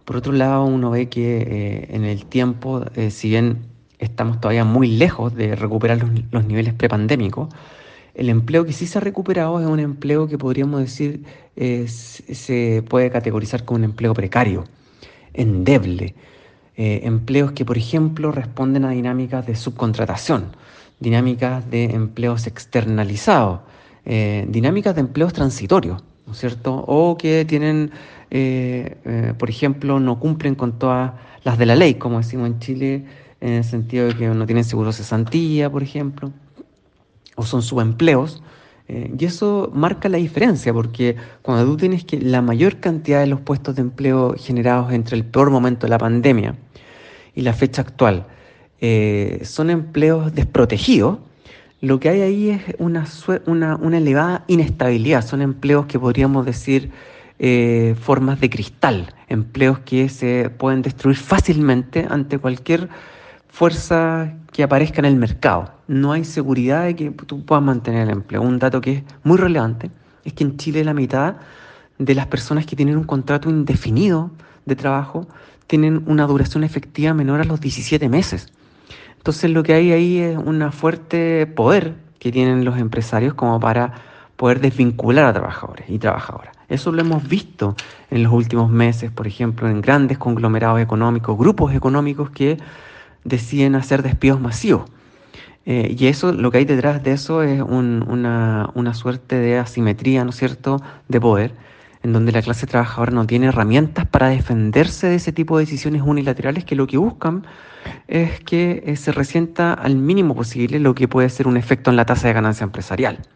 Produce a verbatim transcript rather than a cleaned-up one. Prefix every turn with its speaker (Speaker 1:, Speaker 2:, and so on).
Speaker 1: Por otro lado, uno ve que eh, en el tiempo, eh, si bien estamos todavía muy lejos de recuperar los, los niveles prepandémicos, el empleo que sí se ha recuperado es un empleo que podríamos decir eh, se se puede categorizar como un empleo precario, endeble. Eh, empleos que, por ejemplo, responden a dinámicas de subcontratación, dinámicas de empleos externalizados, eh, dinámicas de empleos transitorios, ¿no es cierto? O que tienen, eh, eh, por ejemplo, no cumplen con todas las de la ley, como decimos en Chile, en el sentido de que no tienen seguro de cesantía, por ejemplo, o son subempleos. Eh, y eso marca la diferencia, porque cuando tú tienes que la mayor cantidad de los puestos de empleo generados entre el peor momento de la pandemia y la fecha actual eh, son empleos desprotegidos, lo que hay ahí es una, una, una elevada inestabilidad. Son empleos que podríamos decir eh, formas de cristal, empleos que se pueden destruir fácilmente ante cualquier fuerza que aparezca en el mercado. No hay seguridad de que tú puedas mantener el empleo. Un dato que es muy relevante es que en Chile la mitad de las personas que tienen un contrato indefinido de trabajo tienen una duración efectiva menor a los diecisiete meses. Entonces lo que hay ahí es un fuerte poder que tienen los empresarios como para poder desvincular a trabajadores y trabajadoras. Eso lo hemos visto en los últimos meses, por ejemplo, en grandes conglomerados económicos, grupos económicos que deciden hacer despidos masivos. Eh, y eso, lo que hay detrás de eso es un- una, una suerte de asimetría, ¿no es cierto?, de poder, en donde la clase trabajadora no tiene herramientas para defenderse de ese tipo de decisiones unilaterales que lo que buscan es que eh, se resienta al mínimo posible lo que puede ser un efecto en la tasa de ganancia empresarial.